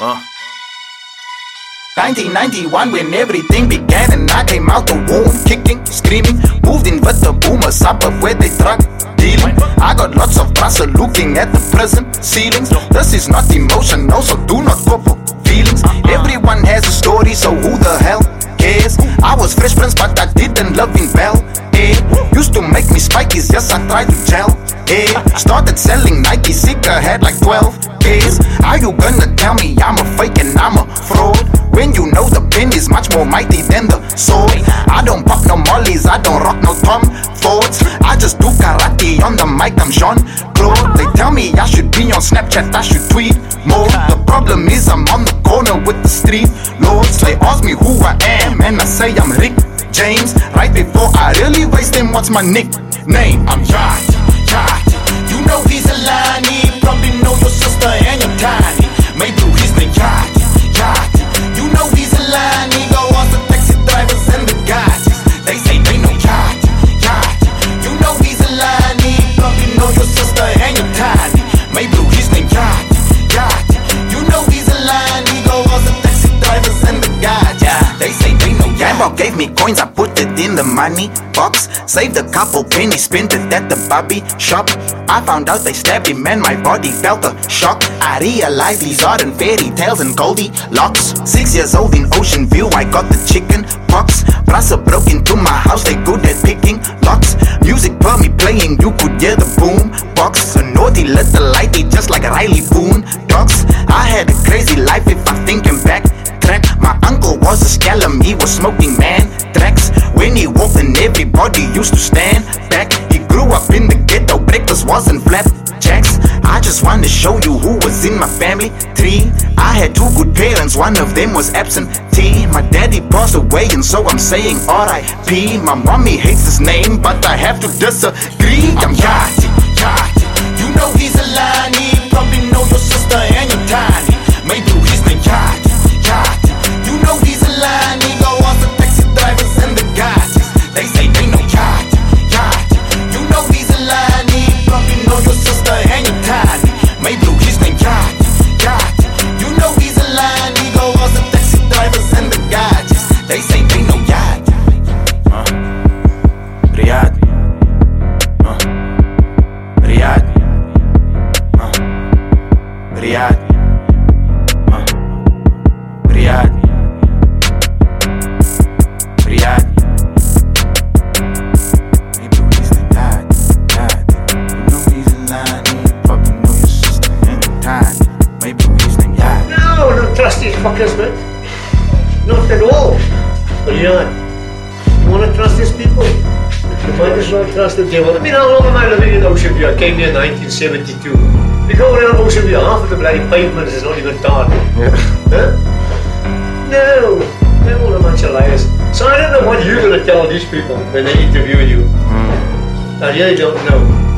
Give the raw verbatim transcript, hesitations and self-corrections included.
Uh. nineteen ninety-one when everything began and I came out the womb, kicking, screaming, moved in with the boomer suburb where they drug dealing. I got lots of brasa looking at the present ceilings. This is not emotional, so do not go for feelings. Everyone has a story, so who the hell cares? I was Fresh Prince, but I didn't love in Bell. Eh? Used to make me spikies, yes I tried to gel. Eh? Started selling Nike, Sika had like twelve Ks. Are you gonna tell me I'm a fake and I'm a fraud? When you know the pen is much more mighty than the sword. I don't pop no mollies, I don't rock no Tom Fords. I just do karate on the mic, I'm Jean Claude. They tell me I should be on Snapchat, I should tweet more. The problem is I'm on the corner with the street lords. They ask me who I am and I say I'm Rick James. Right before I really waste them, what's my nickname? I'm Yard, Yard. You know he's a Lani, probably know your sister and your tiny. Maybe his name Yard, Yard. You know he's a Lani, go on the taxi drivers and the guys. They say they know Yard, Yard. You know he's a Lani, probably know your sister and your tiny. Maybe his name Yard, Yard. You know he's a Lani, go on the taxi drivers and the guys. They say they know Yard. Grandpa gave me coins, I put it in the money box. Saved a couple pennies, spent it at the Bobby shop. I found out they stabbed him and my body felt a shock. I realized these are in fairy tales and Goldilocks. Six years old in Ocean View, I got the chicken pox. Brasa broke into my house, they good at picking locks. Music per me playing, you could hear the boom box. A naughty little lighty, just like Riley Boone Dogs. I had a crazy life if I'm thinking back. Track. My uncle was a scallum, he was smoking man tracks. When he walked in, everybody used to stand back. He grew up in the ghetto, breakfast wasn't flapjacks. I just wanted to show you who was in my family tree. I had two good parents, one of them was absentee. My daddy passed away and so I'm saying R I P. My mommy hates his name, but I have to disagree. I'm Yachty, Yachty. You know he's a Lani, probably know your sister and your tiny. Maybe his name Yachty, Yachty. You know he's a Lani, go on the taxi drivers and the guys. They say they know Yachty, Yachty. You know he's a Lani, probably know your sister and your tiny. Maybe his name Yachty, Yachty. You know he's a Lani, go on the taxi drivers and the guys. They say they know Yachty. Uh, Riyadh. Uh, Riyadh. Uh, Riyadh. Uh, Riyadh. Riyadh. Maybe he's the dad, dad. You know he's a Lani, probably know your sister and your tiny. Maybe he's the dad. No, I don't trust these fuckers, man. Not at all. But yeah, you want to trust these people? You might as well trust the devil. I mean, how long am I living in Ocean View? I came here in nineteen seventy-two. You go around Ocean View, half of the bloody pavement is not even tarred. Yeah. Huh? No, they're all a bunch of liars. So I don't know what you're going to tell these people when they interview you. Mm. I really don't know.